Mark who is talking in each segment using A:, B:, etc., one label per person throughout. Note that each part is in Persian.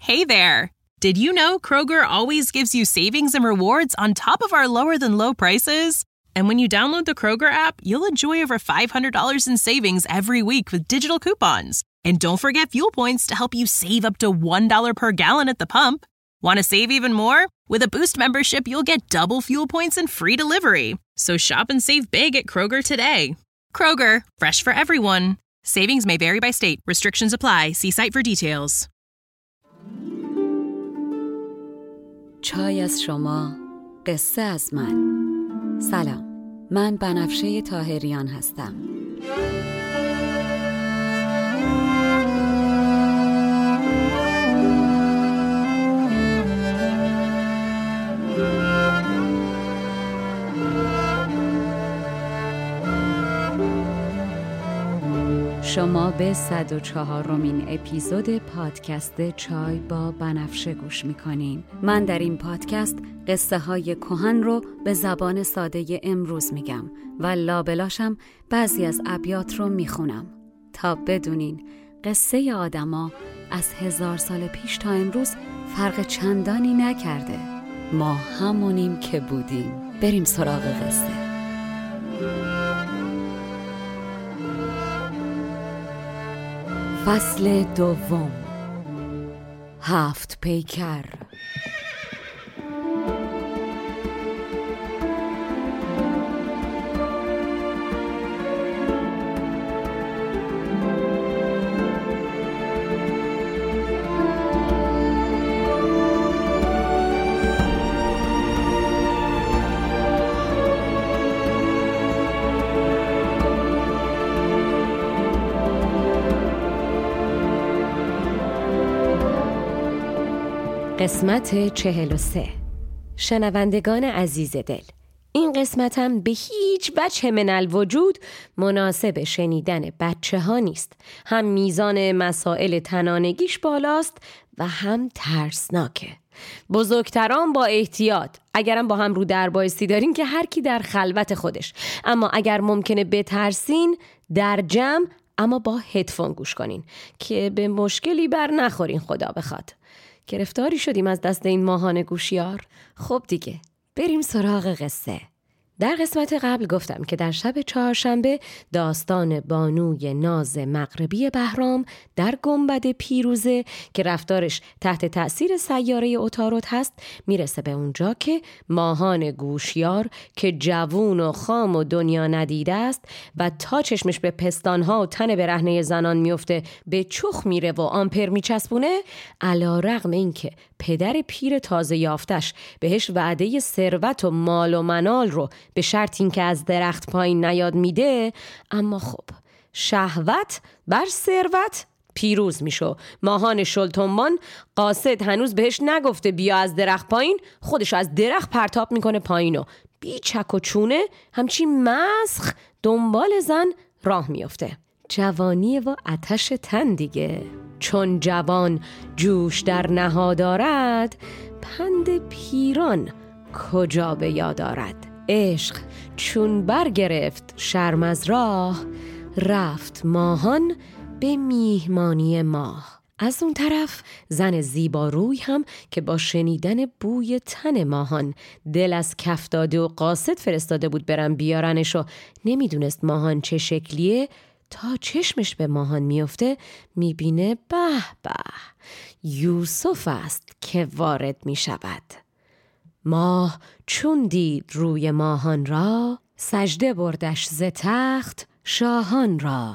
A: Hey there! Did you know Kroger always gives you savings and rewards on top of our lower-than-low prices? And when you download the Kroger app, you'll enjoy over $500 in savings every week with digital coupons. And don't forget fuel points to help you save up to $1 per gallon at the pump. Want to save even more? With a Boost membership, you'll get double fuel points and free delivery. So shop and save big at Kroger today. Kroger, fresh for everyone. Savings may vary by state. Restrictions apply. See site for details.
B: چای از شما، قصه از من. سلام، من بنفشه طاهریان هستم. شما به 104مین اپیزود پادکست چای با بنفشه گوش میکنین. من در این پادکست قصه های کهن رو به زبان ساده امروز میگم و لابلاشم بعضی از ابیات رو میخونم تا بدونین قصه آدما از 1000 سال پیش تا امروز فرق چندانی نکرده. ما همونیم که بودیم. بریم سراغ قصه. فصل دوم. 7 پیکر.
C: قسمت 43. شنوندگان عزیز دل، این قسمتم به هیچ وجه من الوجود مناسب شنیدن بچه ها نیست. هم میزان مسائل تنانگیش بالاست و هم ترسناکه. بزرگتران با احتیاط، اگرم با هم رو در بایستی دارین که هر کی در خلوت خودش، اما اگر ممکنه بترسین در جمع اما با هدفون گوش کنین که به مشکلی بر نخورین خدا بخواد. گرفتاری شدیم از دست این ماهان گوشیار. خب دیگه بریم سراغ قصه. در قسمت قبل گفتم که در شب چهارشنبه داستان بانوی ناز مغربی بهرام در گنبد پیروزه که رفتارش تحت تأثیر سیاره عطارد هست میرسه به اونجا که ماهان گوشیار که جوون و خام و دنیا ندیده است و تا چشمش به پستانها و تن برهنه زنان میفته به چخ میره و آمپر میچسبونه، علی رغم این که پدر پیر تازه یافتش بهش وعده ثروت و مال و منال رو به شرط این که از درخت پایین نیاد میده، اما خب شهوت بر ثروت پیروز میشو. ماهان شلتنبان قاصد هنوز بهش نگفته بیا از درخت پایین، خودشو از درخت پرتاب میکنه پایین و بی چک و چونه همچین مسخ دنبال زن راه میفته. جوانی و آتش تن دیگه. چون جوان جوش در نها دارد، پند پیران کجا به یاد آرد. عشق چون برگرفت شرم از راه، رفت ماهان به میهمانی ماه. از اون طرف زن زیباروی هم که با شنیدن بوی تن ماهان دل از کف داده و قاصد فرستاده بود برن بیارنش و نمیدونست ماهان چه شکلیه، تا چشمش به ماهان میفته میبینه به به یوسف است که وارد میشود. ماه چون دید روی ماهان را، سجده بردش ز تخت شاهان را.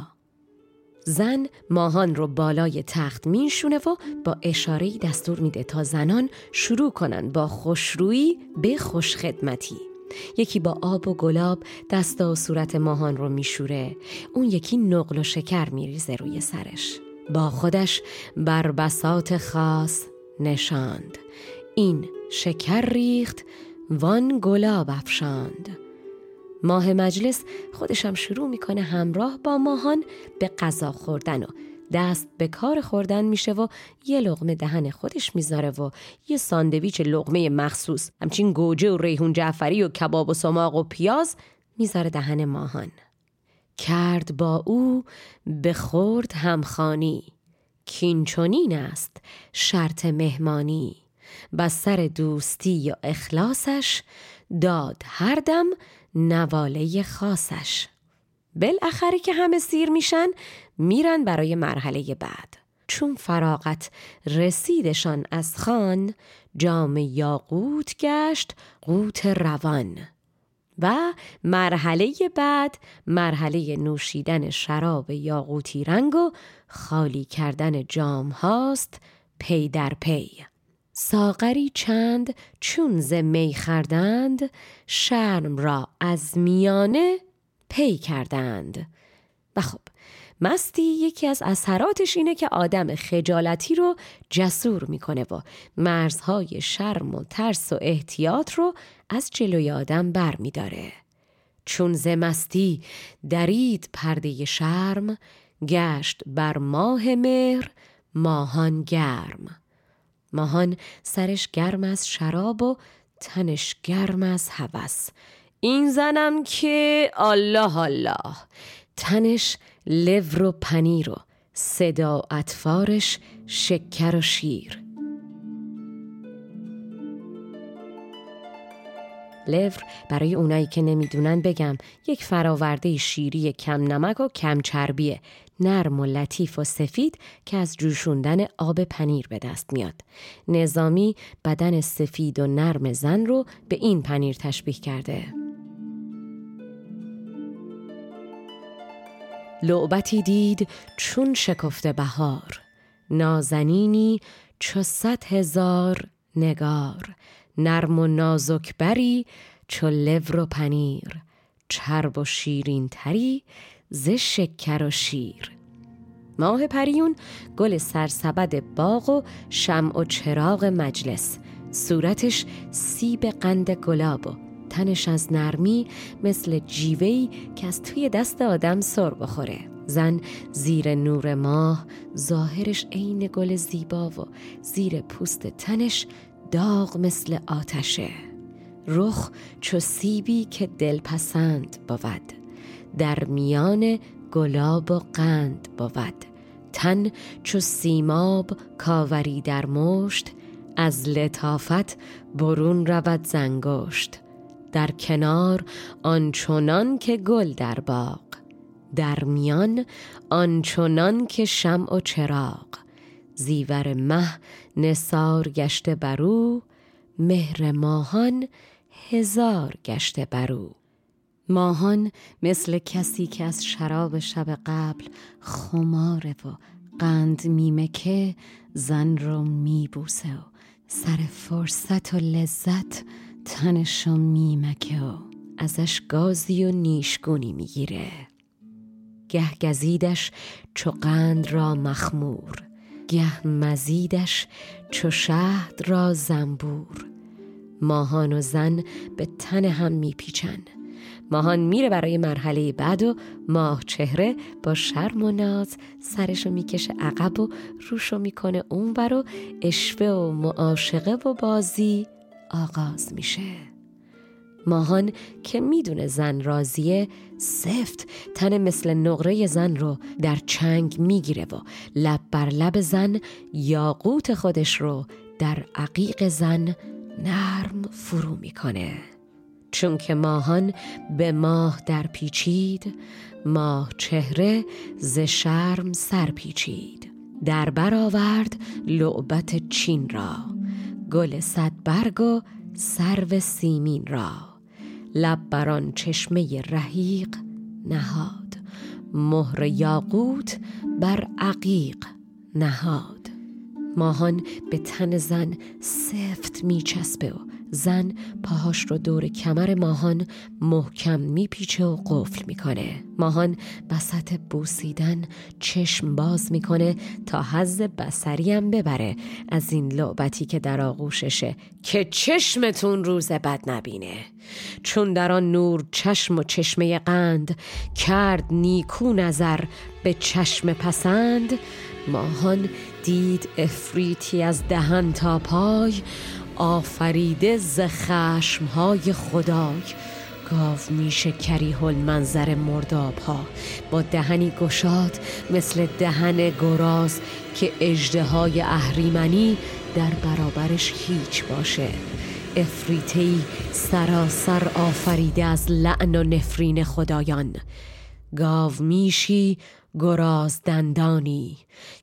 C: زن ماهان رو بالای تخت میشونه و با اشاره‌ای دستور میده تا زنان شروع کنن با خوشرویی به خوشخدمتی. یکی با آب و گلاب دست و صورت ماهان رو میشوره، اون یکی نقل و شکر میریزه روی سرش، با خودش بر بساط خاص نشاند. این شکر ریخت وان گلاب افشاند. ماه مجلس خودشم شروع میکنه همراه با ماهان به غذا خوردن و دست به کار خوردن میشه و یه لقمه دهن خودش میذاره و یه ساندویچ لقمه مخصوص همچین گوجه و ریحون جعفری و کباب و سماق و پیاز میذاره دهن ماهان. کرد با او به خورد همخوانی، کینچونین است شرط مهمانی. بس سر دوستی و اخلاصش، داد هر دم نواله خاصش. بالاخره که همه سیر میشن، میرن برای مرحله بعد. چون فراغت رسیدشان از خان، جام یاقوت گشت قوت روان. و مرحله بعد مرحله نوشیدن شراب یاقوتی رنگ و خالی کردن جام هاست پی در پی. ساغری چند چون ز می خوردند، شرم را از میانه پی کردند. و خب مستی یکی از اثراتش اینه که آدم خجالتی رو جسور میکنه و مرزهای شرم و ترس و احتیاط رو از جلوی آدم بر میداره. چون ز مستی درید پرده شرم، گشت بر ماه مهر ماهان گرم. ماهان سرش گرم از شراب و تنش گرم از هوس. این زنم که الله الله، تنش لور و پنیر و صدا اطفارش شکر و شیر. لور برای اونایی که نمیدونن بگم یک فراورده شیری کم نمک و کم چربیه، نرم و لطیف و سفید که از جوشوندن آب پنیر به دست میاد. نظامی بدن سفید و نرم زن رو به این پنیر تشبیه کرده. لعبتی دید چون شکفته بهار، نازنینی چو 100,000 نگار. نرم و نازک بری چو لور و پنیر، چرب و شیرین تری ز شکر و شیر. ماه پریون گل سرسبد باغ و شمع و چراغ مجلس. صورتش سیب قند گلاب و تنش از نرمی مثل جیوهی که از توی دست آدم سر بخوره. زن زیر نور ماه ظاهرش عین گل زیبا و زیر پوست تنش داغ مثل آتشه. رخ چو سیبی که دلپسند بود، در میان گلاب و قند بود. تن چو سیماب کاوری در مشت، از لطافت برون رود زنگشت. در کنار آنچنان که گل در باغ، در میان آنچنان که شمع و چراغ. زیور مه نثار گشته برو، مهر ماهان 1000 گشته برو. ماهان مثل کسی که از شراب شب قبل خماره و قند میمکه، زن رو میبوسه و سر فرصت و لذت تنشو میمکه و ازش گازی و نیشگونی میگیره. گه گزیدش چو قند را مخمور، گه مزیدش چو شهد را زنبور. ماهان و زن به تن هم میپیچن. ماهان میره برای مرحله بعد و ماه چهره با شرم و ناز سرشو میکشه عقب و روشو میکنه اونور و عشوه و معاشقه و بازی آغاز میشه. ماهان که میدونه زن راضیه، سفت تن مثل نقره زن رو در چنگ میگیره و لب بر لب زن یاقوت خودش رو در عقیق زن نرم فرو میکنه. چون که ماهان به ماه در پیچید، ماه چهره ز شرم سر پیچید. در برآورد لعبت چین را، گل 100 برگ و سرو سیمین را. لب بران چشمه رحیق نهاد، مهر یاقوت بر عقیق نهاد. ماهان به تن زن سفت میچسبه و زن پاهاش رو دور کمر ماهان محکم میپیچه و قفل میکنه. ماهان وسط بوسیدن چشم باز میکنه تا حظ بصری هم ببره از این لعبتی که در آغوششه، که چشمتون روز بد نبینه. چون در آن نور چشم و چشمه قند، کرد نیکو نظر به چشم پسند. ماهان دید افریتی از دهن تا پای، آفریده ز خشمهای خدای. گاو میشه کریه المنظر مرداب ها، با دهنی گشاد مثل دهن گراز که اژدهای اهریمنی در برابرش هیچ باشه. افریتی سراسر آفریده از لعن و نفرین خدایان. گاو میشی گراز دندانی،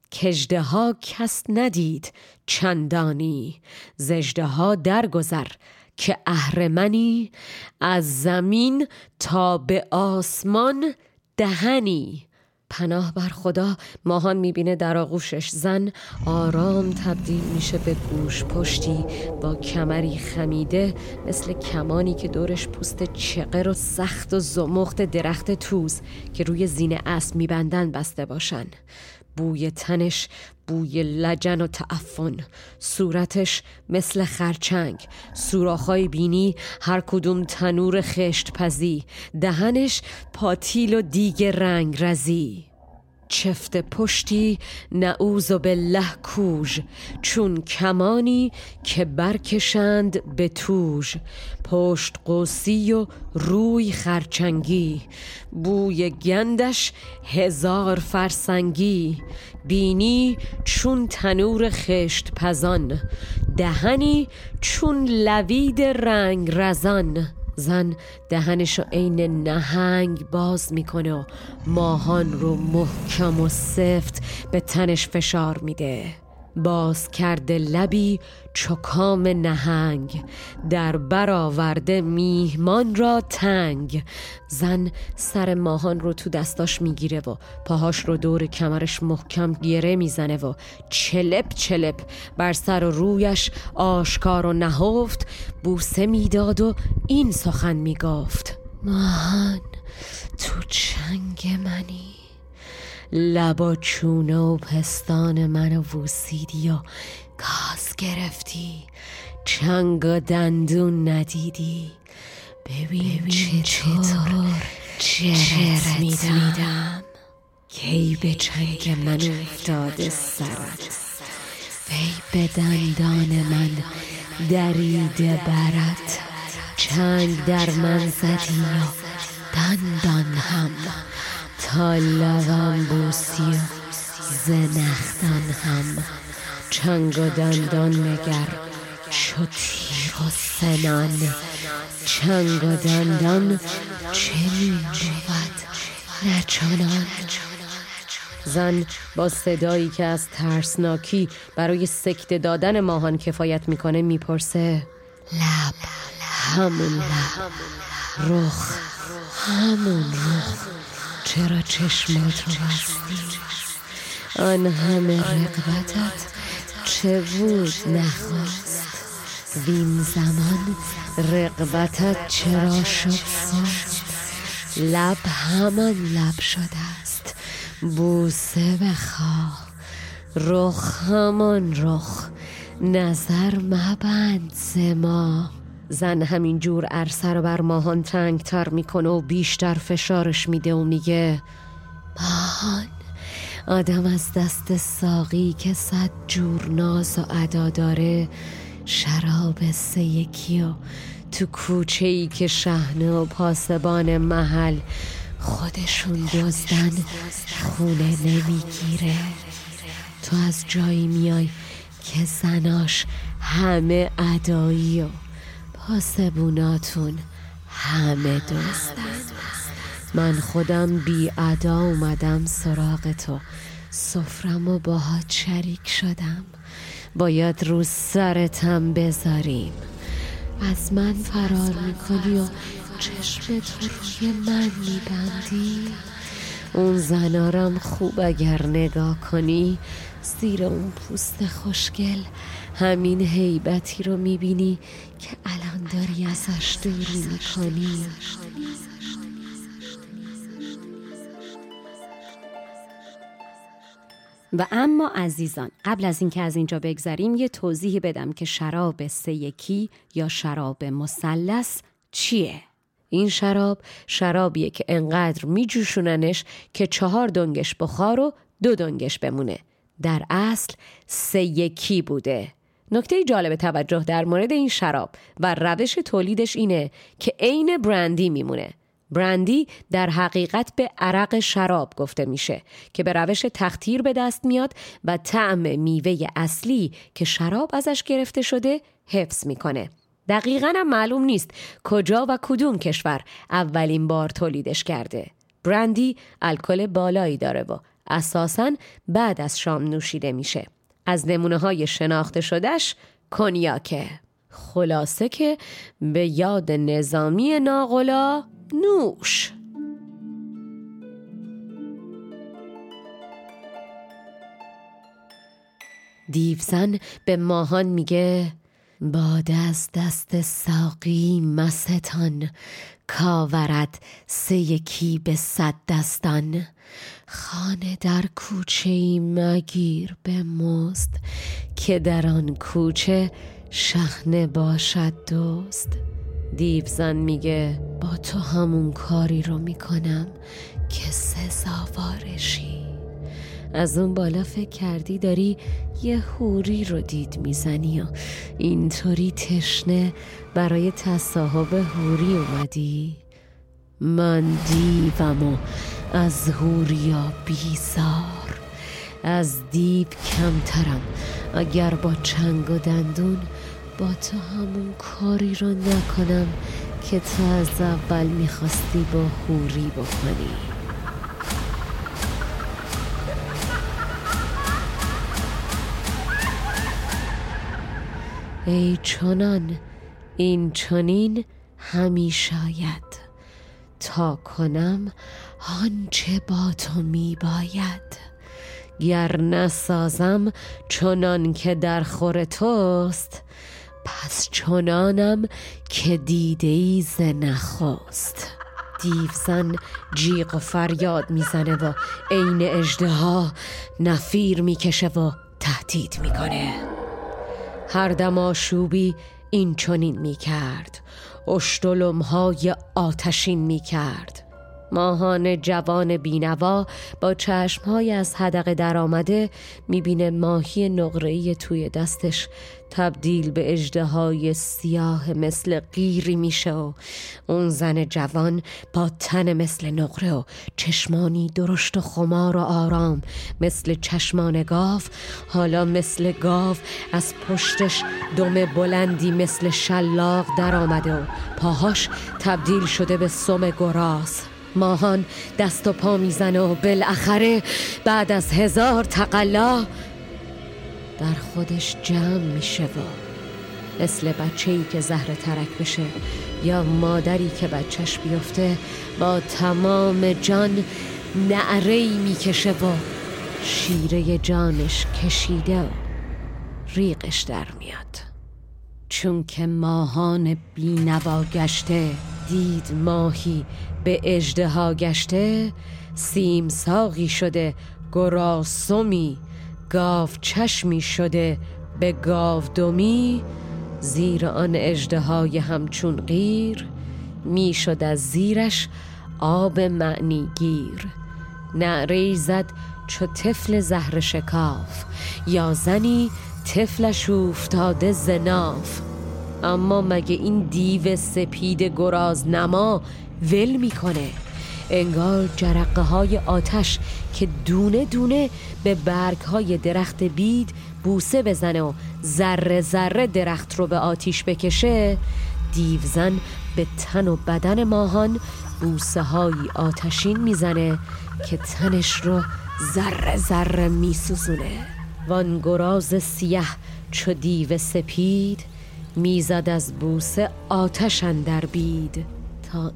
C: کژدها کس ندید چندانی. زژدها درگذر که اهرمنی، از زمین تا به آسمان دهنی. پناه بر خدا، ماهان میبینه در آغوشش زن آرام تبدیل میشه به گوش پشتی با کمری خمیده مثل کمانی که دورش پوست چقر و سخت و زمخت درخت توز که روی زین اسب میبندن بسته باشن. بوی تنش بوی لجن و تعفن، صورتش مثل خرچنگ، سوراخ‌های بینی هر کدوم تنور خشت پزی، دهنش پاتیل و دیگ رنگ رزی. چفت پشتی نعوذ بالله کوژ، چون کمانی که برکشند به توژ. پشت قوسی و روی خرچنگی، بوی گندش 1000 فرسنگی. بینی چون تنور خشت پزان، دهنی چون لوید رنگ رزان. زن دهنشو عین نهنگ باز میکنه و ماهان رو محکم و سفت به تنش فشار میده. باز کرده لبی چکام نهنگ، در برآورده میهمان را تنگ. زن سر ماهان رو تو دستاش میگیره و پاهاش رو دور کمرش محکم گره میزنه و چلپ چلپ بر سر و رویش آشکار و نهفت بوسه میداد و این سخن میگفت: ماهان تو چنگ منی، لبا چونه و پستان منو بوسیدی و گاز گرفتی، چنگ و دندون ندیدی. ببین چطور جرت میدم، کی به چنگ من افتاده سرت، وی به دندان من دریده برت. چنگ در من زدی و دندان هم، تا لبم بوسی و زنختان هم. چنگ و دندان مگر چو تیغ و سنان، چنگ و دندان چنین بود نه چنان. زن با صدایی که از ترسناکی برای سکته دادن ماهان کفایت میکنه میپرسه: لب همون لب، رخ همون رخ، چرا چشمات رو بستی؟ آن همه رغبتت چه بود نخواست؟ وین زمان رغبتت چرا شد سست؟ لب همان لب شده است، بوسه بخواه. رخ همان رخ، نظر مبند ز ما. زن همین جور عرصه رو بر ماهان تنگ تر میکنه و بیشتر فشارش میده و میگه: ماهان، آدم از دست ساقی که 100 جور ناز و ادا داره شراب 3 یکی و تو کوچه‌ای که شحنه و پاسبان محل خودشون دزدن خونه نمیگیره. تو از جایی میای که زناش همه ادایی و پاسبوناتون همه دزدن. من خودم بی ادا اومدم سراغ تو، سفرمو باهات شریک شدم، باید رو سرتم بذاریم. از من فرار میکنی و چشمت روی من میبندی. اون زنارم خوب اگر نگاه کنی، زیر اون پوست خوشگل همین هیبتی رو میبینی که الان داری ازش دوری میکنی. و اما عزیزان، قبل از اینکه از اینجا بگذریم یه توضیح بدم که شراب 3 یکی یا شراب مثلث چیه؟ این شرابیه که انقدر میجوشوننش که 4 دنگش بخار و 2 دنگش بمونه. در اصل 3 یکی بوده. نکته جالب توجه در مورد این شراب و روش تولیدش اینه که عین برندی میمونه. برندی در حقیقت به عرق شراب گفته میشه که به روش تختیر به دست میاد و طعم میوه اصلی که شراب ازش گرفته شده حفظ میکنه. دقیقاً هم معلوم نیست کجا و کدوم کشور اولین بار تولیدش کرده. برندی الکل بالایی داره و اساساً بعد از شام نوشیده میشه. از نمونه‌های شناخته شدهش کنیاکه. خلاصه که به یاد نظامی ناقلا نوش. دیوزن به ماهان میگه باده از دست ساقی مستان، کاورد سه یکی به 100 دستان. خانه در کوچه‌ای مگیر به مزد، که در آن کوچه شحنه باشد دزد. دیوزن میگه با تو همون کاری رو میکنم که سزاوارشی. از اون بالا فکر کردی داری یه حوری رو دید میزنی و اینطوری تشنه برای تصاحب حوری اومدی؟ من دیوم و از حوریا بیزار، از دیو کمترم. اگر با چنگ و دندون با تو همون کاری رو نکنم که تو از اول میخواستی با حوری بکنی. ای چنان این چنین همیشه آید، تا کنم آنچه با تو میباید. گر نسازم چنان که در خور توست، پس چنانم که دیده ای ز نخست. دیوزن جیغ و فریاد میزنه و عین اژدها نفیر میکشه و تهدید میکنه. هر دم آشوبی این چنین میکرد، اشتلمهای آتشین میکرد. ماهان جوان بینوا با چشمهای از حدقه در آمده میبینه ماهی نقره‌ای توی دستش تبدیل به اژدهای سیاه مثل قیری میشه و اون زن جوان با تن مثل نقره و چشمانی درشت و خمار و آرام مثل چشمان گاو، حالا مثل گاو از پشتش دم بلندی مثل شلاق در آمده و پاهاش تبدیل شده به سم گراز. ماهان دست و پا میزنه و بالاخره بعد از 1000 تقلا در خودش جمع میشه و مثل بچه‌ای که زهر ترک بشه یا مادری که بچهش بیفته با تمام جان نعره‌ای میکشه و شیره جانش کشیده و ریقش در میاد. چون که ماهان بینوا گشته دید ماهی به اژدها گشته، سیم ساقی شده گراسمی، گاو چشمی شده به گاو دمی. زیر آن اژدهای همچون قیر، می شد از زیرش آب معنی گیر. نعره‌ای زد چو طفل زهر شکاف، یا زنی طفلش افتاده ز ناف. اما مگه این دیو سپید گراز نما ول میکنه؟ انگار جرقه های آتش که دونه دونه به برگ های درخت بید بوسه بزنه و ذره ذره درخت رو به آتیش بکشه. دیوزن به تن و بدن ماهان بوسه های آتشین میزنه که تنش رو ذره ذره میسوزونه. وان گراز سیه چو دیو سپید، میزد از بوسه آتش اندر بید. تا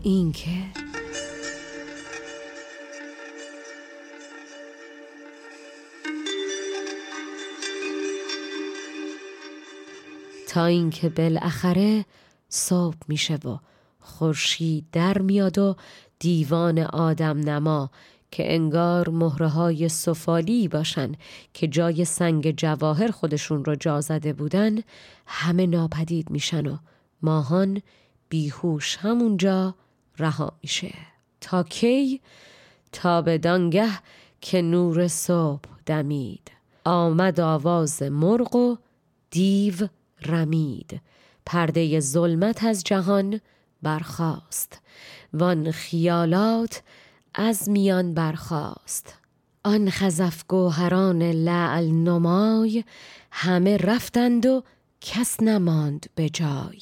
C: اینکه بالاخره صبح میشه و خورشید در میاد و دیوان آدم نما که انگار مهره‌های سفالی باشن که جای سنگ جواهر خودشون رو جا زده بودن، همه ناپدید میشن و ماهان بیهوش همونجا رها میشه. تا کی؟ تا بدانگه که نور صبح دمید، آمد آواز مرغ و دیو رمید، پرده ظلمت از جهان برخاست، وان خیالات از میان برخاست. آن خزف گوهران لعل نمای، همه رفتند و کس نماند به جای.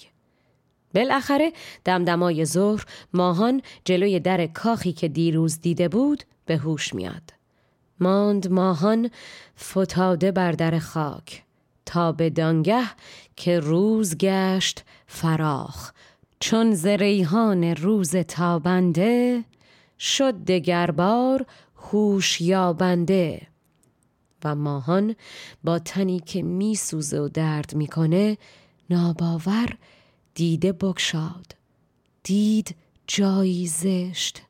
C: بالاخره دمدمای ظهر ماهان جلوی در کاخی که دیروز دیده بود به هوش میاد. ماند ماهان فتاده بر در خاک، تا به دانگه که روز گشت فراخ. چون ز ریحان روز تابنده، شد دگربار هوش یابنده. و ماهان با تنی که می سوزه و درد می کنه ناباور دیده بگشاد. دید جایی زشت،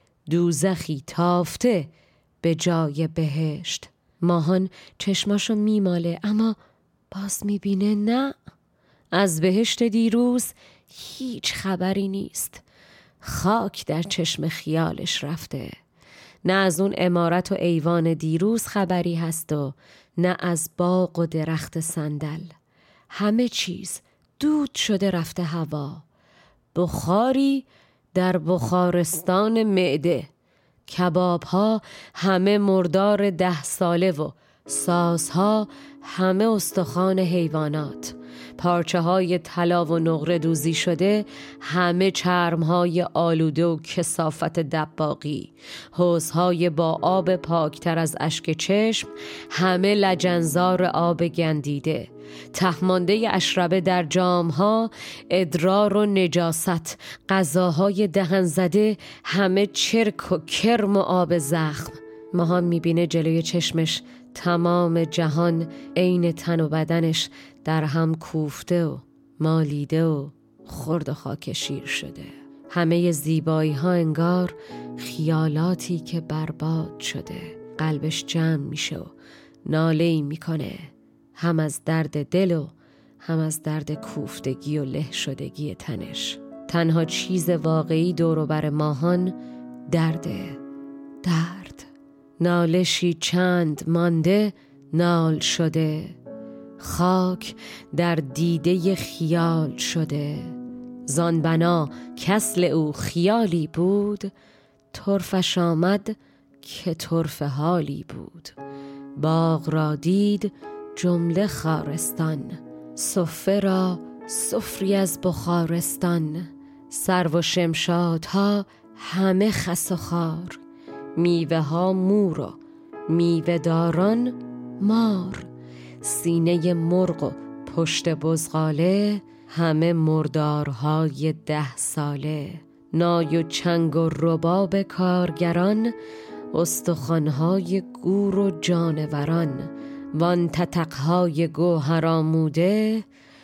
C: دوزخی تافته به جای بهشت. ماهان چشماشو میماله اما باز میبینه نه، از بهشت دیروز هیچ خبری نیست. خاک در چشم خیالش رفته. نه از اون عمارت و ایوان دیروز خبری هست و نه از باغ و درخت صندل. همه چیز دود شده رفته هوا. بخاری در بخارستان معده. کباب ها همه مردار 10 ساله و سازها همه استخوان حیوانات. پارچه های طلا و نقره دوزی شده، همه چرم های آلوده و کثافت دباغی. حوضهای با آب پاکتر از اشک چشم، همه لجنزار آب گندیده. تهمانده اشربه در جامها، ادرار و نجاست. غذاهای دهن زده، همه چرک و کرم و آب زخم. ماهان میبینه جلوی چشمش تمام جهان عین تن و بدنش در هم کوفته و مالیده و خرد و خاک شیر شده. همه زیبایی ها انگار خیالاتی که برباد شده. قلبش جمع میشه و ناله‌ای میکنه، هم از درد دل و هم از درد کوفتگی و له شدگی تنش. تنها چیز واقعی دور و بر ماهان درده. درد. نالشی چند مانده نال شده. خاک در دیده خیال شده. زان بنا کسل او خیالی بود، طرفش آمد که طرف حالی بود. باغ را دید جمله خارستان، صفه را صفری از بخارستان. سرو و شمشادها همه خس و خار، میوه ها مور و میوه داران مار. سینه مرغ و پشت بزغاله، همه مردارهای 10 ساله. نای و چنگ و رباب کارگران، استخوانهای گور و جانوران. وان تتقهای گوهر آموده،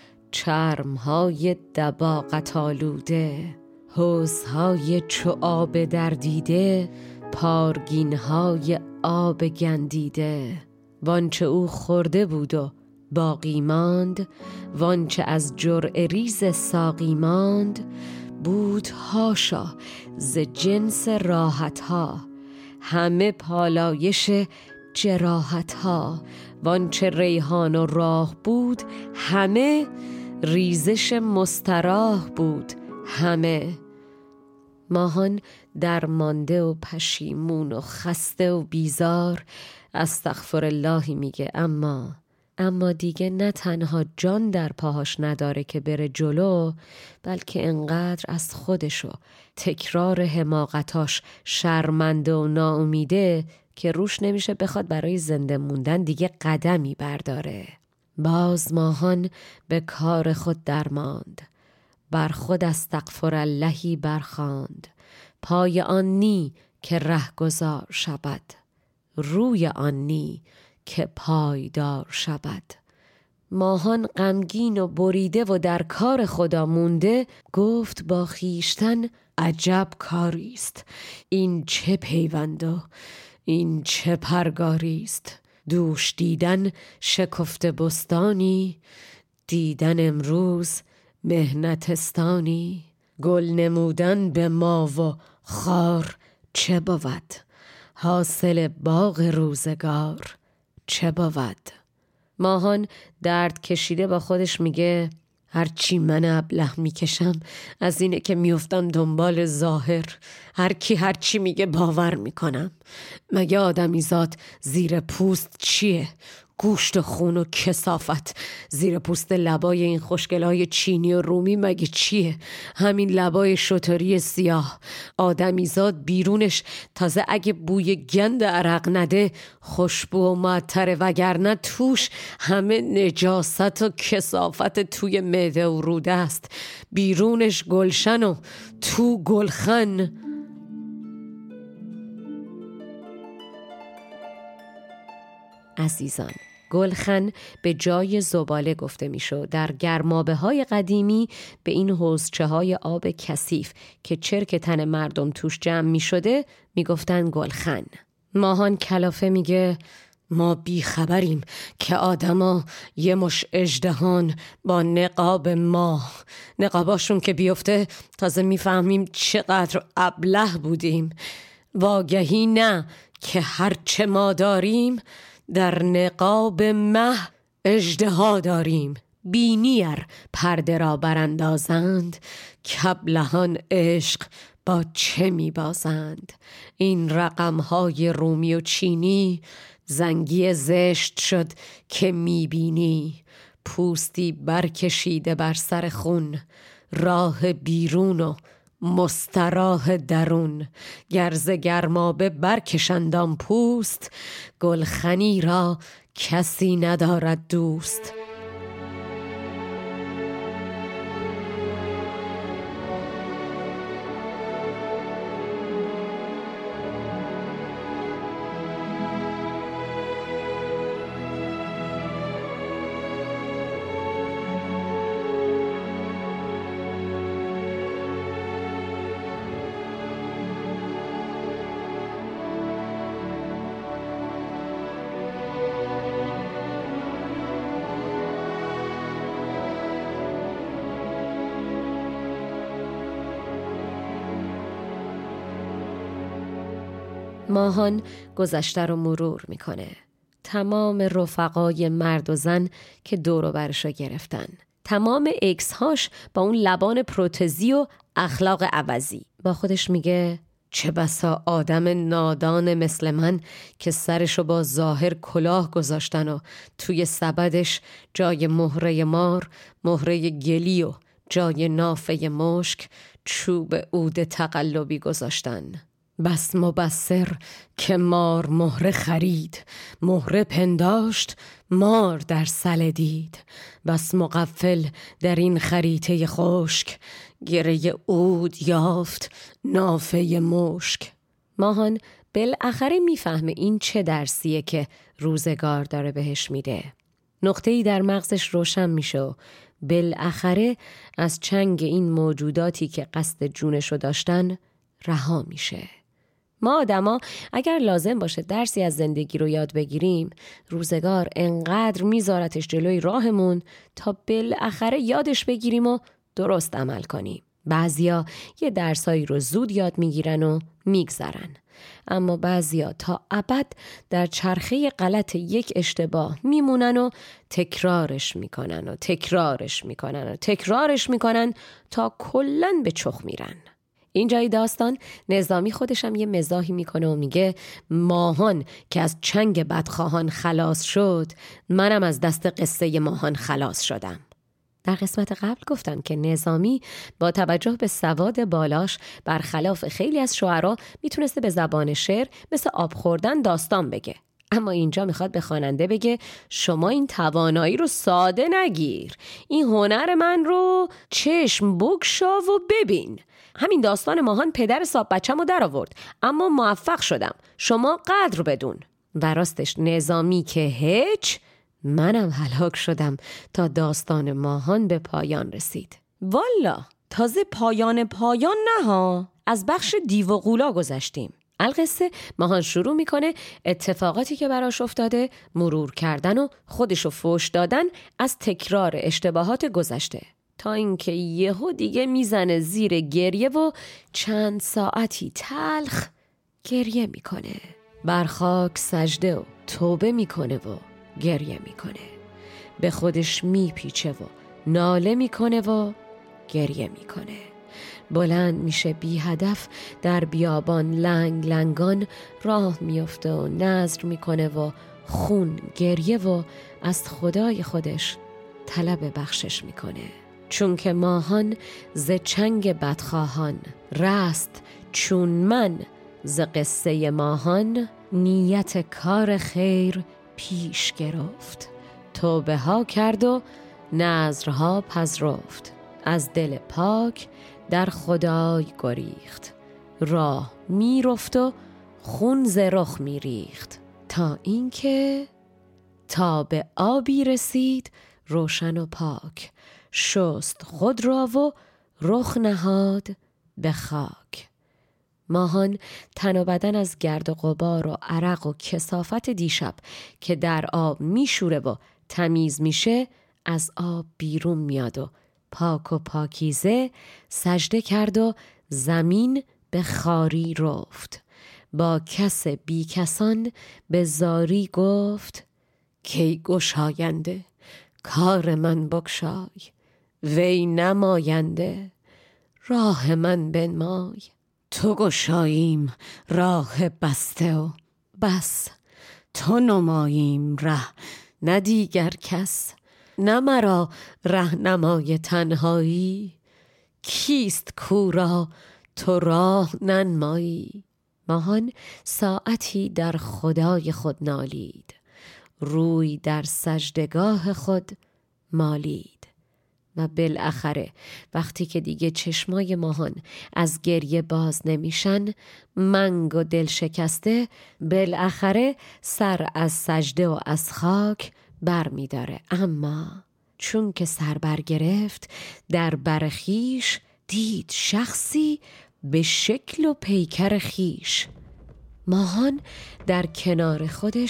C: چرمهای دباغت آلوده. حوضهای چو آب دردیده، پارگینهای آب گندیده. وانچه او خورده بود و باقی ماند، وانچه از جرعه ریز ساقی ماند. بود هاشا ز جنس راحت ها، همه پالایش جراحت ها. وانچه ریحان و راه بود همه، ریزش مستراح بود همه. ماهان درمانده و پشیمون و خسته و بیزار استغفر اللهی میگه، اما دیگه نه تنها جان در پاهاش نداره که بره جلو، بلکه انقدر از خودش و تکرار حماقتاش شرمنده و ناامیده که روش نمیشه بخواد برای زنده موندن دیگه قدمی برداره. باز ماهان به کار خود درماند، بر خود استغفر اللهی برخواند. پای آن نی که رهگذار شود، روی آن نی که پایدار شود. ماهان غمگین و بریده و در کار خدا مونده، گفت با خیشتن عجب کاریست. این چه پیوند و این چه پرگاریست. دوش دیدن شکفته بستانی، دیدن امروز مهنتستانی. گل نمودن به ما و خار چه بود، حاصل باغ روزگار چه بود. ماهان درد کشیده با خودش میگه هر چی من ابله میکشم از اینه که میفتم دنبال ظاهر. هر کی هر چی میگه باور میکنم. مگه آدمیزاد زیر پوست چیه؟ گوشت و خون و کثافت. زیر پوست لبای این خوشگلای چینی و رومی مگه چیه؟ همین لبای شتری سیاه. آدمیزاد بیرونش تازه اگه بوی گند عرق نده خوشبو و معطره، وگرنه توش همه نجاست و کثافت توی معده و روده است. بیرونش گلشن و تو گلخن. عزیزان، گلخن به جای زباله گفته میشد. در گرمابه‌های قدیمی به این حوضچه های آب کثیف که چرک تن مردم توش جمع میشده میگفتن گلخن. ماهان کلافه میگه ما بی خبریم که آدما یه مش اژدهان با نقاب ماه. نقاباشون که بیفته تازه میفهمیم چقدر ابله بودیم. واگهی نه که هرچه ما داریم در نقاب مه اژدها داریم. بینیر پرده را براندازند کابلهان عشق با چه میبازند. این رقمهای رومی و چینی زنگی زشت شد که میبینی. پوستی برکشیده بر سر خون، راه بیرون و مستراح درون. گرز گرمابه برکشندان پوست، گلخنی را کسی ندارد دوست. ماهان گذشته رو مرور میکنه. تمام رفقای مرد و زن که دور و برشو گرفتن. تمام اکس هاش با اون لبان پروتزی و اخلاق عوضی. با خودش میگه چه بسا آدم نادان مثل من که سرشو با ظاهر کلاه گذاشتن و توی سبدش جای مهره مار، مهره گلی و جای نافه مشک چوب عود تقلبی گذاشتن. بس مبصر که مار مهره خرید، مهره پنداشت مار در سله دید. بس مغفل در این خریطه خشک، گره عود یافت نافه مشک. ماهان بالاخره میفهمه این چه درسیه که روزگار داره بهش میده. نقطه‌ای در مغزش روشن میشه و بالاخره از چنگ این موجوداتی که قصد جونشو داشتن رها میشه. ما آدما اگر لازم باشه درسی از زندگی رو یاد بگیریم، روزگار انقدر میذارتش جلوی راهمون تا بالاخره یادش بگیریم و درست عمل کنیم. بعضیا یه درسایی رو زود یاد میگیرن و میگذرن، اما بعضیا تا ابد در چرخه غلط یک اشتباه میمونن و تکرارش میکنن و تکرارش میکنن و تکرارش میکنن تا کلاً به چخ میرن. اینجای داستان نظامی خودشم یه مزاحی میکنه و میگه ماهان که از چنگ بدخواهان خلاص شد، منم از دست قصه ماهان خلاص شدم. در قسمت قبل گفتم که نظامی با توجه به سواد بالاش برخلاف خیلی از شعرا میتونسته به زبان شعر مثل آب خوردن داستان بگه، اما اینجا میخواد به خواننده بگه شما این توانایی رو ساده نگیر، این هنر من رو چشم بگشا و ببین. همین داستان ماهان پدر صاحب بچه‌مو در آورد، اما موفق شدم، شما قدر بدون. و راستش نظامی که هیچ، منم هلاک شدم تا داستان ماهان به پایان رسید. والا تازه پایان نه ها، از بخش دیو و غولا گذشتیم. القصه ماهان شروع میکنه اتفاقاتی که براش افتاده مرور کردن و خودشو فوش دادن از تکرار اشتباهات گذشته، تا اینکه یهو دیگه میزنه زیر گریه و چند ساعتی تلخ گریه میکنه. بر خاک سجده و توبه میکنه و گریه میکنه. به خودش میپیچه و ناله میکنه و گریه میکنه. بلند میشه بی هدف در بیابان لنگ لنگان راه میفته و نذر میکنه و خون گریه و از خدای خودش طلب بخشش میکنه. چون که ماهان ز چنگ بدخواهان رست، چون من ز قصه ماهان نیت کار خیر پیش گرفت. توبه ها کرد و نذرها پذرفت، از دل پاک در خدای گریخت. راه میرفت و خون ز رخ میریخت، تا اینکه تا به آبی رسید روشن و پاک. شست خود را و رخ نهاد به خاک. ماهان تن و بدن از گرد و غبار و عرق و کثافت دیشب که در آب میشوره و تمیز میشه از آب بیرون میاد و پاک و پاکیزه سجده کرد و زمین به خاری رفت. با کس بی کسان به زاری گفت کی گشاینده کار من بگشای، وی نماینده راه من بنمای. تو گشاییم راه بسته و بس، تو نماییم ره نه دیگر کس. نه مرا رهنمای تنهایی، کیست کورا تو راه ننمایی. ماهان ساعتی در خدای خود نالید، روی در سجدگاه خود مالید. و بالاخره وقتی که دیگه چشمای ماهان از گریه باز نمیشن، منگ و دل شکسته، بالاخره سر از سجده و از خاک بر می داره. اما چون که سر برگرفت در بر خویش، دید شخصی به شکل و پیکر خویش. ماهان در کنار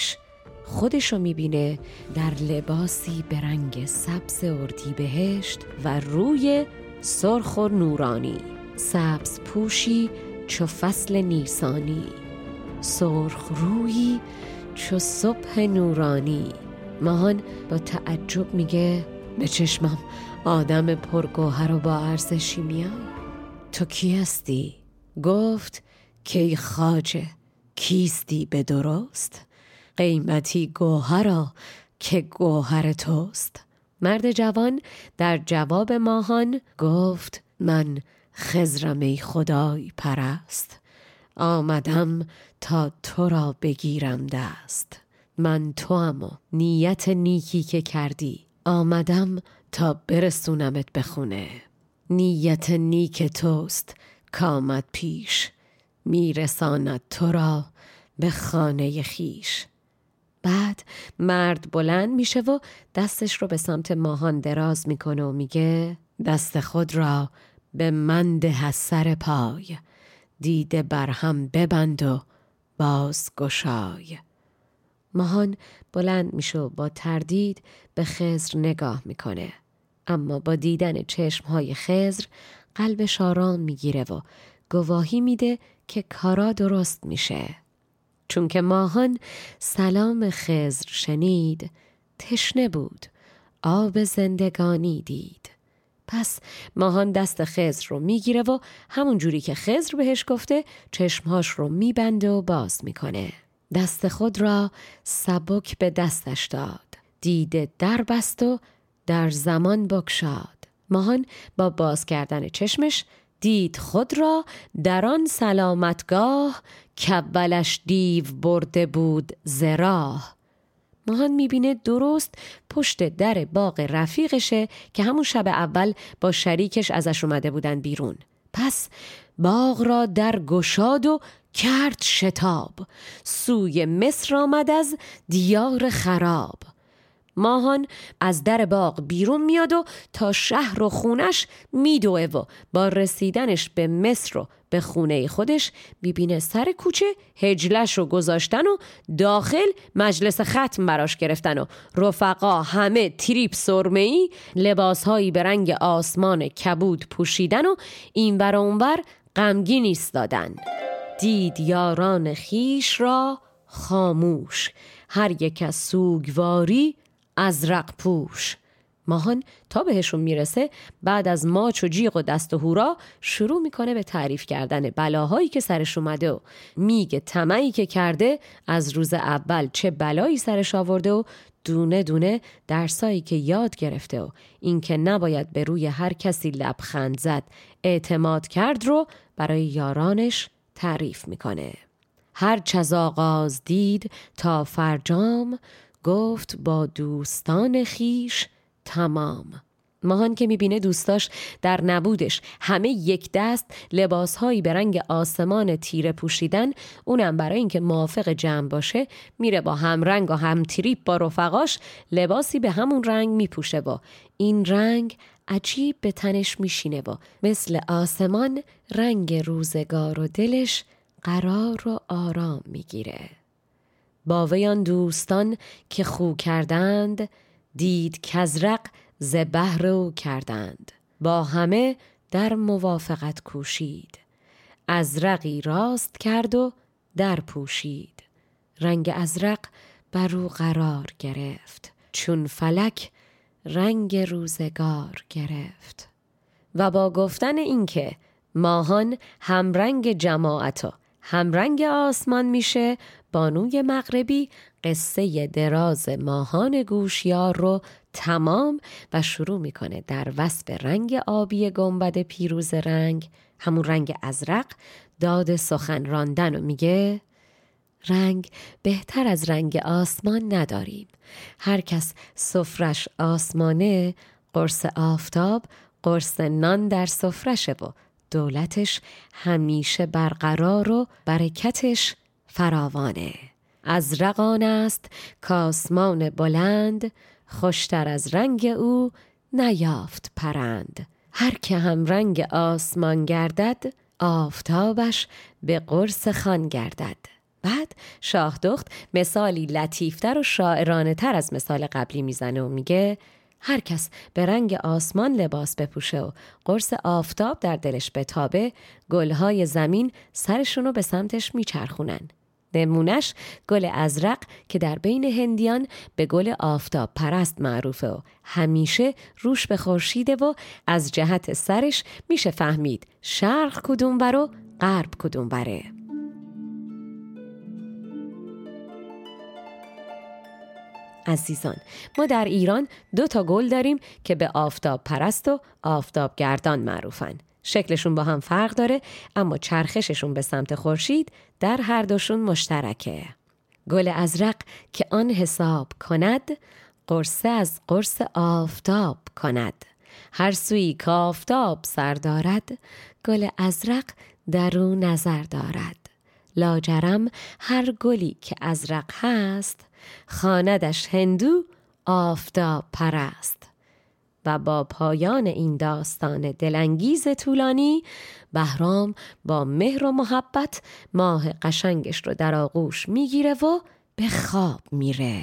C: خودشو میبینه در لباسی به رنگ سبز اردیبهشت و روی سرخ و نورانی، سبز پوشی چو فصل نیسانی، سرخ رویی چو صبح نورانی. ماهان با تعجب میگه به چشمم آدم پرگوهر و با ارزشی میای. تو کی هستی؟ گفت که ای خواجه کیستی به درست، قیمتی گوهرا که گوهر توست. مرد جوان در جواب ماهان گفت من خضرم ای خدای پرست، آمدم تا تو را بگیرم دست. من توام و نیت نیکی که کردی، آمدم تا برسونمت به خونه. نیت نیک توست کامد پیش، میرساند تو را به خانه خیش. بعد مرد بلند میشه و دستش رو به سمت ماهان دراز میکنه و میگه دست خود را به من ده از سر پای، دیده بر هم ببند و باز گشای. ماهان بلند میشه و با تردید به خضر نگاه میکنه، اما با دیدن چشمهای خضر قلبش آرام میگیره و گواهی میده که کارا درست میشه. چون که ماهان سلام خضر شنید، تشنه بود، آب زندگانی دید. پس ماهان دست خضر رو میگیره و همون جوری که خضر بهش گفته چشمهاش رو میبنده و باز میکنه. دست خود را سبک به دستش داد، دیده در بست و در زمان بگشاد. ماهان با باز کردن چشمش دید خود را در آن سلامتگاه، کاولش دیو برده بود ز راه. ماهان میبینه درست پشت در باغ رفیقشه که همون شب اول با شریکش ازش اومده بودن بیرون. پس باغ را در گشاد و کرد شتاب، سوی مصر آمد از دیار خراب. ماهان از در باغ بیرون میاد و تا شهر و خونش میدوه و با رسیدنش به مصر و به خونه خودش میبینه سر کوچه هجلش رو گذاشتن و داخل مجلس ختم براش گرفتن و رفقا همه تریپ سرمه‌ای، لباسهایی به رنگ آسمان کبود پوشیدن و اینور و اونور غمگین ایستادن. دید یاران خیش را خاموش، هر یک از سوگواری ازرق پوش. ماهان تا بهشون میرسه بعد از ماچ و جیغ و دست و هورا شروع میکنه به تعریف کردن بلاهایی که سرش اومده و میگه طمعی که کرده از روز اول چه بلایی سرش آورده و دونه دونه درسایی که یاد گرفته و این که نباید به روی هر کسی لبخند زد اعتماد کرد رو برای یارانش تعریف میکنه. هر چه از آغاز دید تا فرجام، گفت با دوستان خیش تمام. ماهان که میبینه دوستاش در نبودش همه یک دست لباسهایی به رنگ آسمان تیره پوشیدن، اونم برای اینکه موافق جمع باشه میره با هم رنگ و هم تریپ با رفقاش لباسی به همون رنگ میپوشه و این رنگ عجیب به تنش میشینه و مثل آسمان رنگ روزگار و دلش قرار و آرام میگیره. با ویان دوستان که خو کردند، دید کزرق ز بهر او کردند. با همه در موافقت کوشید، ازرقی راست کرد و در پوشید. رنگ ازرق بر او قرار گرفت، چون فلک رنگ روزگار گرفت. و با گفتن این که ماهان همرنگ جماعت و همرنگ آسمان میشه، بانوی مغربی قصه دراز ماهان گوشیار رو تمام و شروع میکنه در وصف رنگ آبی گنبد پیروز رنگ، همون رنگ ازرق، داد سخن راندن و میگه رنگ بهتر از رنگ آسمان نداریم. هر کس سفرش آسمانه، قرص آفتاب قرص نان در سفرشه و دولتش همیشه برقرار و برکتش فراوانه. ازرقان است کاسمان بلند، خوشتر از رنگ او نیافت پرند. هر که هم رنگ آسمان گردد، آفتابش به قرص خان گردد. بعد شاه دخت مثالی لطیفتر و شاعرانه تر از مثال قبلی میزنه و میگه هر کس به رنگ آسمان لباس بپوشه و قرص آفتاب در دلش بتابه، گلهای زمین سرشونو به سمتش میچرخونن. نمونش گل ازرق که در بین هندیان به گل آفتاب پرست معروفه و همیشه روش به خورشیده و از جهت سرش میشه فهمید شرق کدوم بر و غرب کدوم بره. عزیزان، ما در ایران 2 گل داریم که به آفتاب پرست و آفتاب گردان معروفن. شکلشون با هم فرق داره اما چرخششون به سمت خورشید در هر دوشون مشترکه. گل ازرق که آن حساب کند، قرصه از قرص آفتاب کند. هر سوی که آفتاب سر دارد، گل ازرق در او نظر دارد. لاجرم هر گلی که ازرق هست، خواندش هندو آفتاب پرست. و با پایان این داستان دلانگیز طولانی، بهرام با مهر و محبت ماه قشنگش رو در آغوش میگیره و به خواب میره.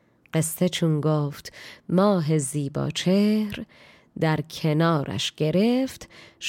C: قصه چون گفت ماه زیبا چهر، در کنارش گرفت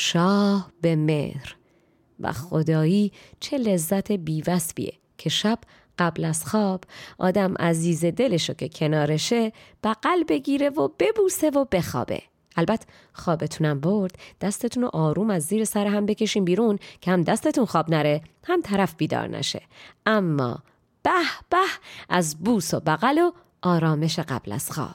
C: شاه به مهر. و خدایی چه لذت بی‌وصفیه که شب قبل از خواب آدم عزیز دلشو که کنارشه بغل بگیره و ببوسه و بخوابه. البته خوابتونم برد، دستتون رو آروم از زیر سر هم بکشین بیرون که هم دستتون خواب نره هم طرف بیدار نشه. اما به به از بوس و بغل و آرامش قبل از خواب.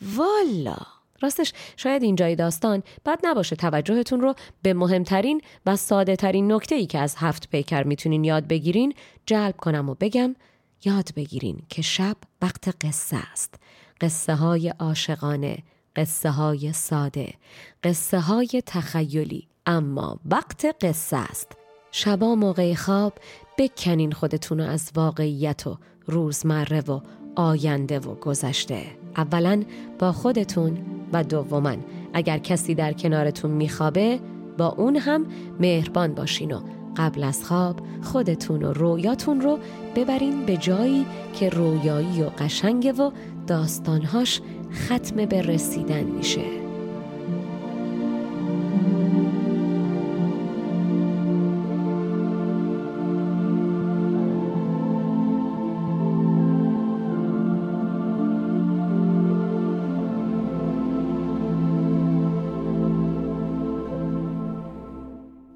C: والا راستش شاید اینجای داستان بد نباشه توجهتون رو به مهمترین و ساده ترین نکته‌ای که از 7 پیکر میتونین یاد بگیرین جلب کنم و بگم یاد بگیرین که شب وقت قصه است. قصه های عاشقانه، قصه های ساده، قصه های تخیلی، اما وقت قصه است. شبا موقع خواب بکنین خودتون رو از واقعیت و روزمره و آینده و گذشته. اولاً با خودتون و دوماً اگر کسی در کنارتون میخوابه با اون هم مهربان باشین و قبل از خواب خودتون و رویاتون رو ببرین به جایی که رویایی و قشنگه و داستانهاش ختم به رسیدن میشه.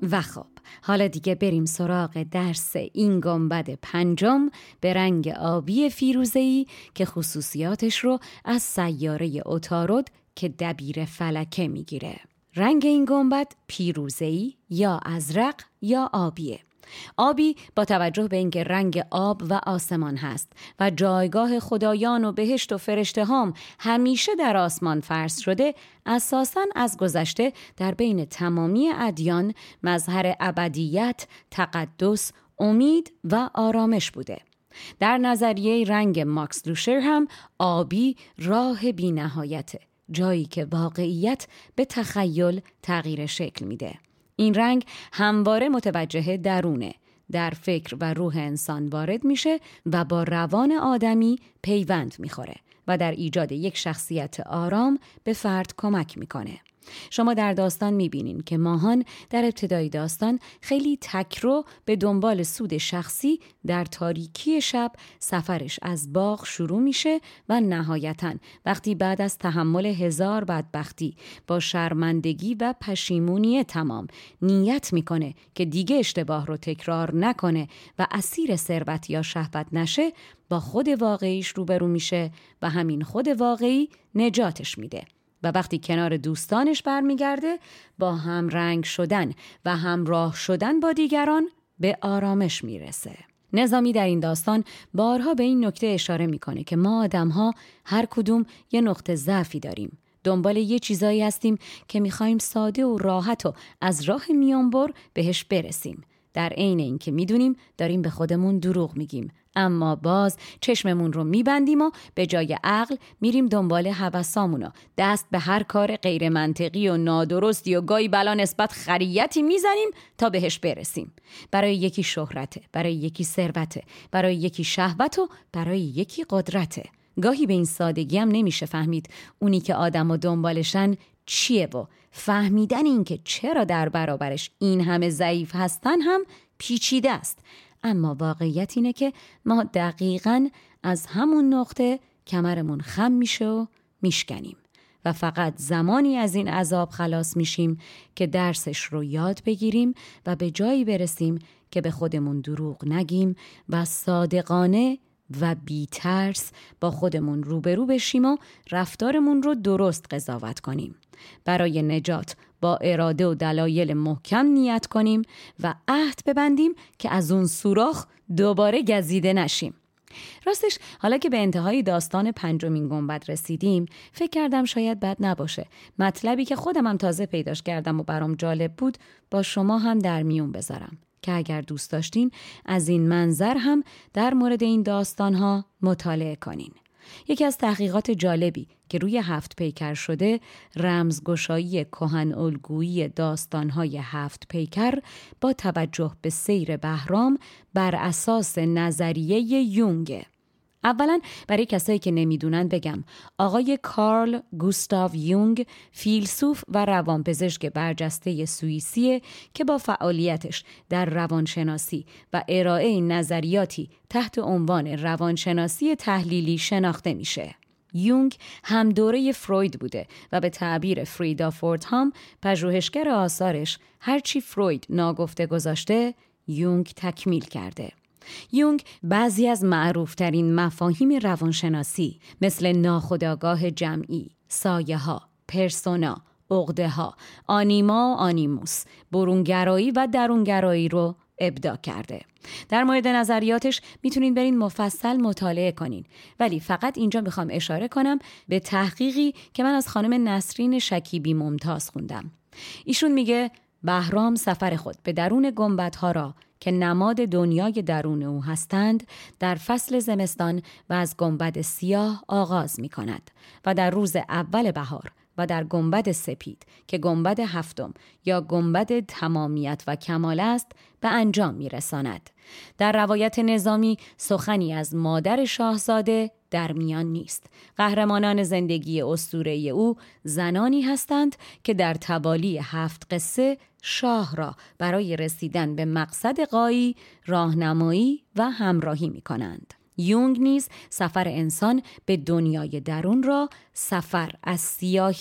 B: و خب حالا دیگه بریم سراغ درس این گنبد پنجم به رنگ آبی فیروزه‌ای که خصوصیاتش رو از سیاره عطارد که دبیر فلکه میگیره. رنگ این گنبد پیروزه‌ای یا ازرق یا آبیه. آبی با توجه به اینکه رنگ آب و آسمان هست و جایگاه خدایان و بهشت و فرشته هام همیشه در آسمان فرض شده، اساساً از گذشته در بین تمامی ادیان مظهر ابدیت، تقدس، امید و آرامش بوده. در نظریه رنگ ماکس لوشر هم آبی راه بی نهایته، جایی که واقعیت به تخیل تغییر شکل میده. این رنگ همواره متوجه درونه، در فکر و روح انسان وارد میشه و با روان آدمی پیوند میخوره و در ایجاد یک شخصیت آرام به فرد کمک میکنه. شما در داستان میبینین که ماهان در ابتدای داستان خیلی تکرو به دنبال سود شخصی در تاریکی شب سفرش از باغ شروع میشه و نهایتاً وقتی بعد از تحمل 1000 بدبختی با شرمندگی و پشیمونی تمام نیت میکنه که دیگه اشتباه رو تکرار نکنه و اسیر ثروت یا شهوت نشه، با خود واقعیش روبرو میشه و همین خود واقعی نجاتش میده. و وقتی کنار دوستانش برمیگرده، با هم رنگ شدن و همراه شدن با دیگران به آرامش میرسه. نظامی در این داستان بارها به این نکته اشاره میکنه که ما آدم‌ها هر کدوم یه نقطه ضعفی داریم. دنبال یه چیزایی هستیم که میخوایم ساده و راحت و از راه میانبر بهش برسیم. در عین این که میدونیم داریم به خودمون دروغ میگیم، اما باز چشممون رو میبندیم و به جای عقل میریم دنبال هوسامونو، دست به هر کار غیر منطقی و نادرستی و گاهی بلا نسبت خریتی میزنیم تا بهش برسیم. برای یکی شهرته، برای یکی ثروته، برای یکی شهوت و برای یکی قدرته. گاهی به این سادگی هم نمیشه فهمید اونی که آدم و دنبالشن چیه و فهمیدن این که چرا در برابرش این همه ضعیف هستن هم پیچیده است. اما واقعیت اینه که ما دقیقاً از همون نقطه کمرمون خم میشه و میشکنیم و فقط زمانی از این عذاب خلاص میشیم که درسش رو یاد بگیریم و به جایی برسیم که به خودمون دروغ نگیم و صادقانه و بی ترس با خودمون روبرو بشیم و رفتارمون رو درست قضاوت کنیم. برای نجات با اراده و دلایل محکم نیت کنیم و عهد ببندیم که از اون سوراخ دوباره گزیده نشیم. راستش حالا که به انتهای داستان پنجمین گنبد رسیدیم، فکر کردم شاید بد نباشه مطلبی که خودم هم تازه پیداش کردم و برام جالب بود با شما هم در میون بذارم که اگر دوست داشتین از این منظر هم در مورد این داستانها مطالعه کنین. یکی از تحقیقات جالبی که روی 7 پیکر شده، رمزگشایی کهن الگویی داستانهای 7 پیکر با توجه به سیر بهرام بر اساس نظریه یونگ. اولا برای کسایی که نمیدونن بگم، آقای کارل گوستاو یونگ فیلسوف و روانپزشک برجسته سوئیسیه که با فعالیتش در روانشناسی و ارائه نظریاتی تحت عنوان روانشناسی تحلیلی شناخته میشه. یونگ هم دوره فروید بوده و به تعبیر فریدا فورتهام، پژوهشگر آثارش هرچی فروید ناگفته گذاشته، یونگ تکمیل کرده. یونگ بعضی از معروفترین مفاهیم روانشناسی مثل ناخودآگاه جمعی، سایه ها، پرسونا، عقده ها، آنیما و آنیموس، برونگرایی و درونگرایی رو ابداع کرده. در مورد نظریاتش میتونین برین مفصل مطالعه کنین، ولی فقط اینجا میخوام اشاره کنم به تحقیقی که من از خانم نسرین شکیبی ممتاز خوندم. ایشون میگه بهرام سفر خود به درون گنبدها را که نماد دنیای درون او هستند در فصل زمستان و از گنبد سیاه آغاز می کند و در روز اول بهار و در گنبد سپید که گنبد 7 یا گنبد تمامیت و کمال است به انجام می رساند. در روایت نظامی سخنی از مادر شاهزاده در میان نیست. قهرمانان زندگی اسطوره‌ای او زنانی هستند که در توالی 7 قصه شاه را برای رسیدن به مقصد غایی راهنمایی و همراهی می کنند. یونگ نیز سفر انسان به دنیای درون را سفر از سیاهی به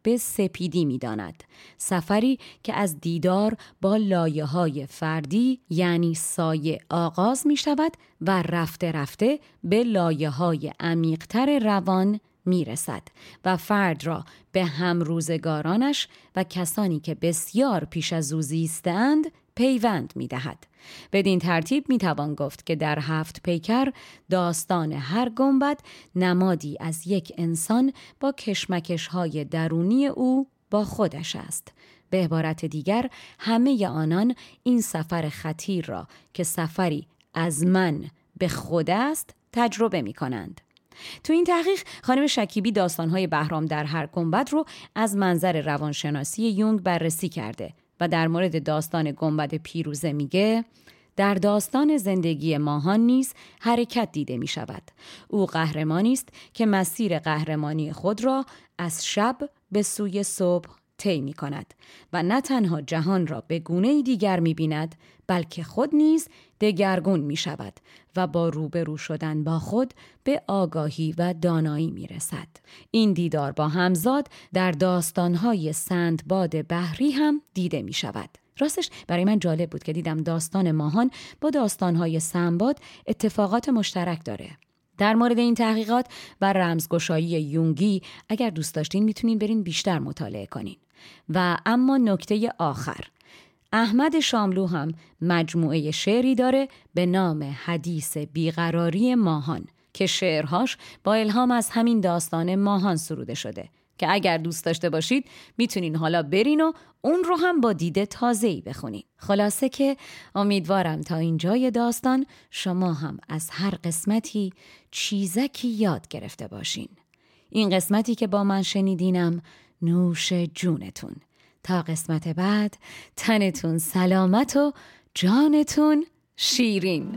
B: به سپیدی می‌داند. سفری که از دیدار با لایه‌های فردی یعنی سایه آغاز می‌شود و رفته رفته به لایه‌های عمیق‌تر روان میرسد و فرد را به همروزگارانش و کسانی که بسیار پیش از او زیستند پیوند می‌دهد. بدین ترتیب می‌توان گفت که در 7 پیکر داستان هر گنبد نمادی از یک انسان با کشمکش‌های درونی او با خودش است. به عبارت دیگر همه آنان این سفر خطیر را که سفری از من به خود است تجربه می‌کنند. تو این تحقیق خانم شکیبی داستان‌های بهرام در هر گنبد رو از منظر روانشناسی یونگ بررسی کرده و در مورد داستان گنبد پیروزه میگه در داستان زندگی ماهان نیز حرکت دیده می شود. او قهرمانی است که مسیر قهرمانی خود را از شب به سوی صبح طی می کند و نه تنها جهان را به گونه دیگر می بیند بلکه خود نیز دگرگون می شود و با روبرو شدن با خود به آگاهی و دانایی می رسد. این دیدار با همزاد در داستان‌های سندباد بحری هم دیده می شود. راستش برای من جالب بود که دیدم داستان ماهان با داستان‌های سندباد اتفاقات مشترک داره. در مورد این تحقیقات و رمزگشایی یونگی اگر دوست داشتین میتونین برین بیشتر مطالعه کنین. و اما نکته آخر، احمد شاملو هم مجموعه شعری داره به نام حدیث بیقراری ماهان که شعرهاش با الهام از همین داستان ماهان سروده شده که اگر دوست داشته باشید میتونین حالا برین و اون رو هم با دید تازه‌ای بخونین. خلاصه که امیدوارم تا اینجای داستان شما هم از هر قسمتی چیزکی یاد گرفته باشین. این قسمتی که با من شنیدینم نوش جونتون. تا قسمت بعد تنتون سلامت و جانتون شیرین.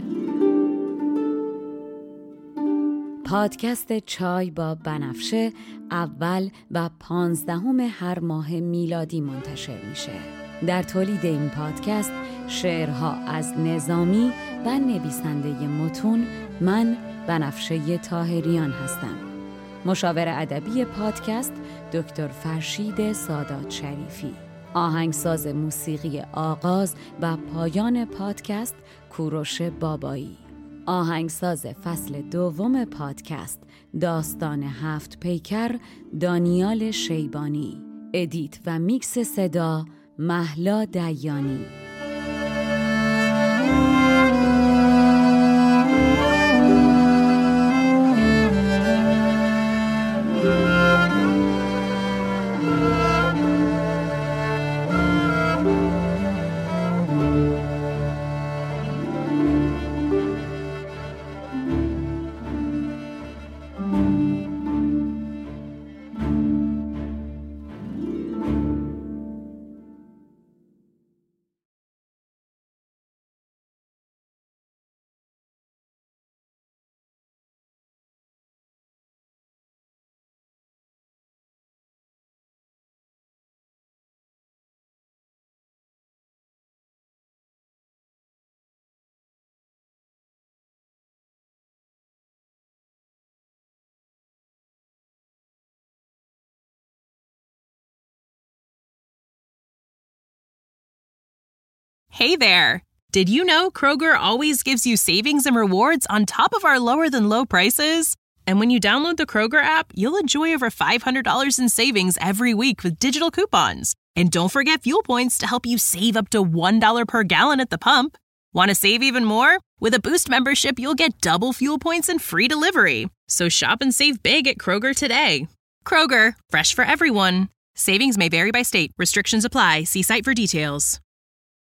B: پادکست چای با بنفشه اول و 15 هر ماه میلادی منتشر میشه. در تولید این پادکست شعرها از نظامی و نویسنده متون من بنفشه طاهریان هستم. مشاور ادبی پادکست دکتر فرشید سادات شریفی. آهنگساز موسیقی آغاز و پایان پادکست کوروش بابایی. آهنگساز فصل 2 پادکست داستان 7 پیکر دانیال شیبانی. ادیت و میکس صدا مهلا دیانی.
A: Hey there! Did you know Kroger always gives you savings and rewards on top of our lower-than-low prices? And when you download the Kroger app, you'll enjoy over $500 in savings every week with digital coupons. And don't forget fuel points to help you save up to $1 per gallon at the pump. Want to save even more? With a Boost membership, you'll get double fuel points and free delivery. So shop and save big at Kroger today. Kroger, fresh for everyone. Savings may vary by state. Restrictions apply. See site for details.